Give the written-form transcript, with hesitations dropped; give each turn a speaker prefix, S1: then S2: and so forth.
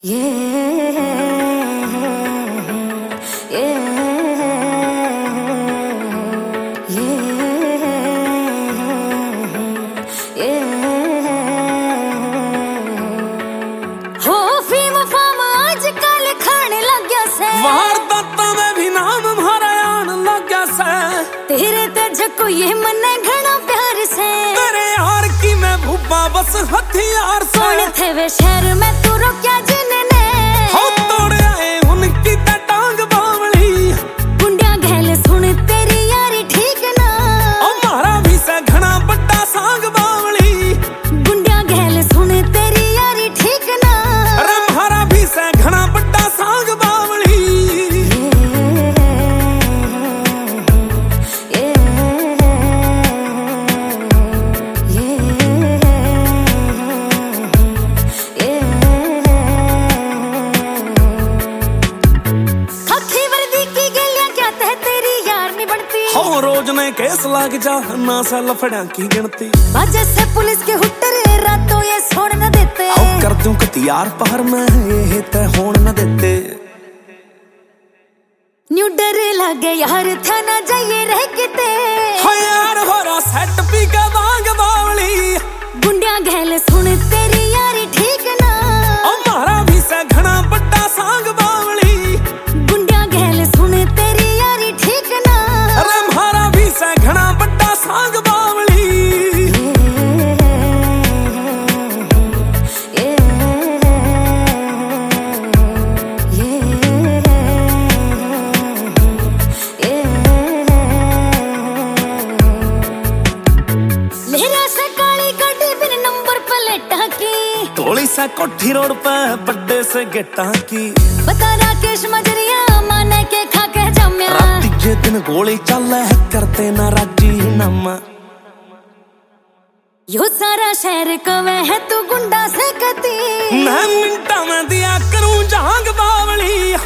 S1: वारदाता में भी नाम हमारा आन लग गया से।
S2: तेरे तेज को ये मने घना प्यार से।
S1: तेरे यार की मैं भूपा बस हथियार से।
S2: कौन थे वे शहर में तू रोक्या जिनने?
S1: हो तोड़ आए उनकी टांग बावली।
S2: गुंडिया गहल सुन तेरी यारी ठीक ना।
S1: हमारा भी से घना बड़ा सांग बावली।
S2: गुंडिया गहल सुन तेरी यारी ठीक ना।
S1: अरे हमारा भी से घना बड़ा सांग बावली। रोज ने केस लाग जा ना सा लफड़ा की गिनती।
S2: वजह से पुलिस के हुट्टर रातों ये छोड़ न देते।
S1: कर दूं कतियार पहर में ये ते होड़ न देते।
S2: न्यू डर लगे यार थाना जाइए रह किते।
S1: हाँ यार हो रहा सेट पी का बांग बावली।
S2: गुंडिया गहल सुन तेरी यारी ठीक ना।
S1: हमारा भी से घना बड़ा सांग बावली।
S2: गुंडिया गहल सुन तेरी यारी ठीक ना।
S1: अरे हमारा भी से घना बड़ा सांग बावली। टोली सा कोठी रोड पे बड्डे से गेटा की।
S2: बता राकेश मजरिया माने के खा के जम्या।
S1: राती जे दिन गोली चल है करते ना राजी नामा।
S2: यो सारा शहर कवे है तू गुंडा से कती।
S1: मैं मिनटा में दिया करूं जहांग बावली।